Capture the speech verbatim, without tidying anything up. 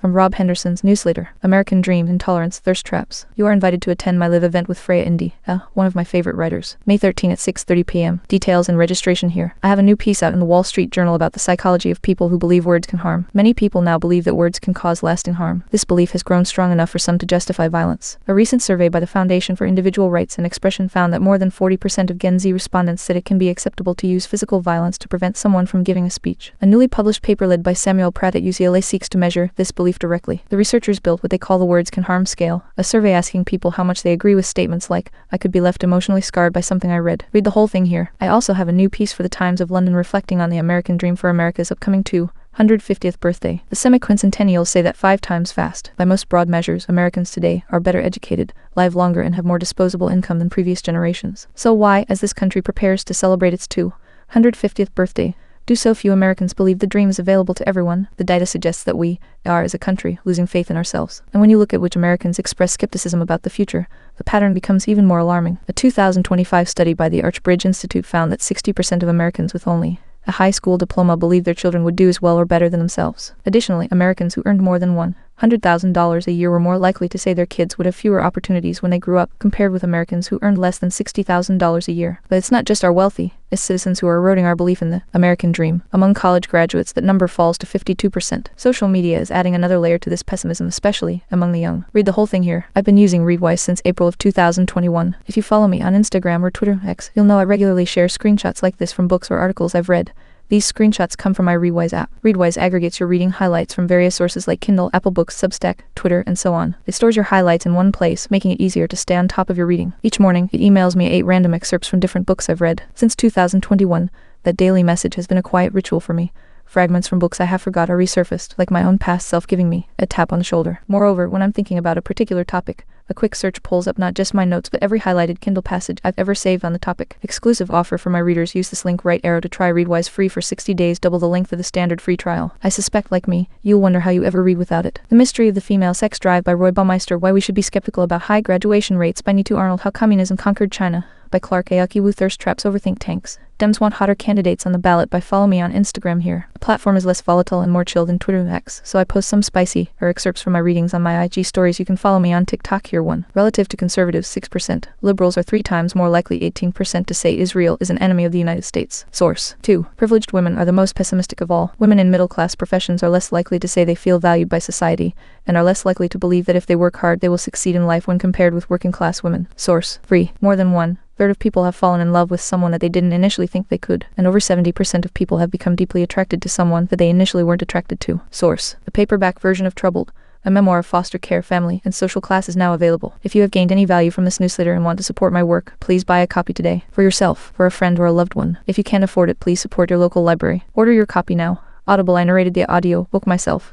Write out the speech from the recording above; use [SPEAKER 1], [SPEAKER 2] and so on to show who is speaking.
[SPEAKER 1] from Rob Henderson's newsletter, American Dream, Intolerance, Thirst Traps. You are invited to attend my live event with Freya Indy, uh, one of my favorite writers. May thirteenth at six thirty p m Details and registration here. I have a new piece out in the Wall Street Journal about the psychology of people who believe words can harm. Many people now believe that words can cause lasting harm. This belief has grown strong enough for some to justify violence. A recent survey by the Foundation for Individual Rights and Expression found that more than forty percent of Gen Z respondents said it can be acceptable to use physical violence to prevent someone from giving a speech. A newly published paper led by Samuel Pratt at U C L A seeks to measure this belief directly. The researchers built what they call the words can harm scale, a survey asking people how much they agree with statements like, I could be left emotionally scarred by something I read. Read the whole thing here. I also have a new piece for the Times of London reflecting on the American dream for America's upcoming two hundred fiftieth birthday. The semi-quincentennials say that five times fast. By most broad measures, Americans today are better educated, live longer, and have more disposable income than previous generations. So why, as this country prepares to celebrate its two hundred fiftieth birthday, do so few Americans believe the dream is available to everyone? The data suggests that we are, as a country, losing faith in ourselves. And when you look at which Americans express skepticism about the future, the pattern becomes even more alarming. A two thousand twenty-five study by the Archbridge Institute found that sixty percent of Americans with only a high school diploma believe their children would do as well or better than themselves. Additionally, Americans who earned more than one hundred thousand dollars a year were more likely to say their kids would have fewer opportunities when they grew up, compared with Americans who earned less than sixty thousand dollars a year. But it's not just our wealthy, it's citizens who are eroding our belief in the American dream. Among college graduates, that number falls to fifty-two percent. Social media is adding another layer to this pessimism, especially among the young. Read the whole thing here. I've been using Readwise since April of two thousand twenty-one. If you follow me on Instagram or Twitter X, you'll know I regularly share screenshots like this from books or articles I've read. These screenshots come from my Readwise app. Readwise aggregates your reading highlights from various sources like Kindle, Apple Books, Substack, Twitter, and so on. It stores your highlights in one place, making it easier to stay on top of your reading. Each morning, it emails me eight random excerpts from different books I've read. Since two thousand twenty-one, that daily message has been a quiet ritual for me. Fragments from books I have forgot are resurfaced, like my own past self giving me a tap on the shoulder. Moreover, when I'm thinking about a particular topic, a quick search pulls up not just my notes but every highlighted Kindle passage I've ever saved on the topic. Exclusive offer for my readers. Use this link right arrow to try Readwise free for sixty days, double the length of the standard free trial. I suspect, like me, you'll wonder how you ever read without it. The Mystery of the Female Sex Drive by Roy Baumeister. Why we should be skeptical about high graduation rates by Neetu Arnold. How communism conquered China by Clark Aokiwu. Thirst Traps over think tanks. Dems want hotter candidates on the ballot by Follow Me on Instagram here. The platform is less volatile and more chill than Twitter X, so I post some spicy or excerpts from my readings on my I G stories. You can follow me on TikTok here. One. Relative to conservatives, six percent. Liberals are three times more likely, eighteen percent, to say Israel is an enemy of the United States. Source. two. Privileged women are the most pessimistic of all. Women in middle-class professions are less likely to say they feel valued by society, and are less likely to believe that if they work hard they will succeed in life when compared with working-class women. Source. three. More than one third of people have fallen in love with someone that they didn't initially think they could, and over seventy percent of people have become deeply attracted to someone that they initially weren't attracted to. Source. The paperback version of Troubled, a memoir of foster care, family, and social class, is now available. If you have gained any value from this newsletter and want to support my work, please buy a copy today. For yourself, for a friend, or a loved one. If you can't afford it, please support your local library. Order your copy now. Audible. I narrated the audio book myself.